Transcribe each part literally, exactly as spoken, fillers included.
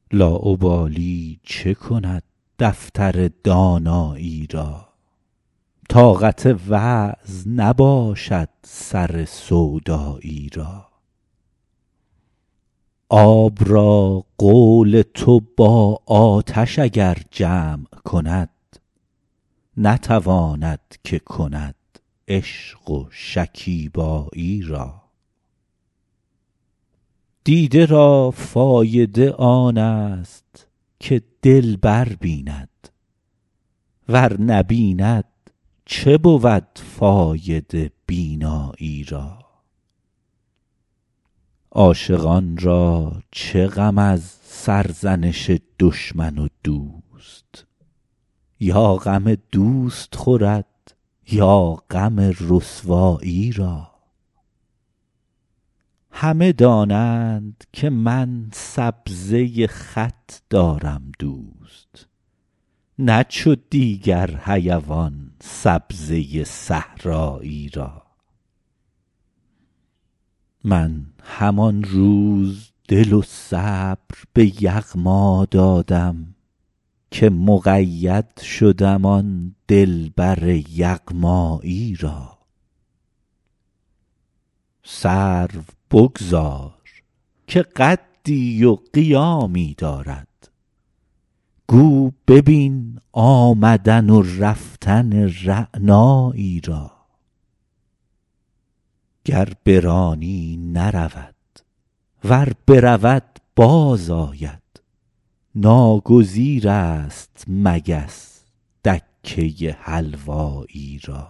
لاابالی چه کند دفتر دانایی را طاقت وعظ نباشد سر سودایی را آب را قول تو با آتش اگر جمع کند نتواند که کند عشق و شکیبایی را دیده را فایده آن است که دلبر بیند ور نبیند چه بود فایده بینایی را عاشقان را چه غم از سرزنش دشمن و دوست یا غم دوست خورد یا غم رسوایی را همه دانند که من سبزه خط دارم دوست نه چو دیگر حیوان سبزه صحرایی را من همان روز دل و صبر به یغما دادم که مقید شدم آن دلبر یغمایی را سرو بگذار که قدی و قیامی دارد گو ببین آمدن و رفتن رعنایی را گر برانی نرود ور برود باز آید ناگزیر است مگس دکه حلوایی را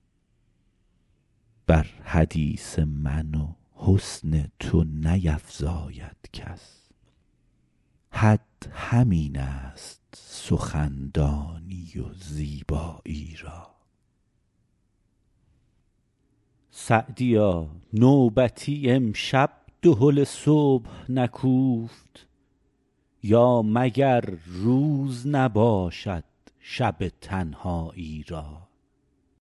بر حدیث من و حسن تو نیفزاید کس حد همین است سخندانی و زیبایی را سعدیا نوبتی امشب دهل صبح نکوفت یا مگر روز نباشد شب تنهایی را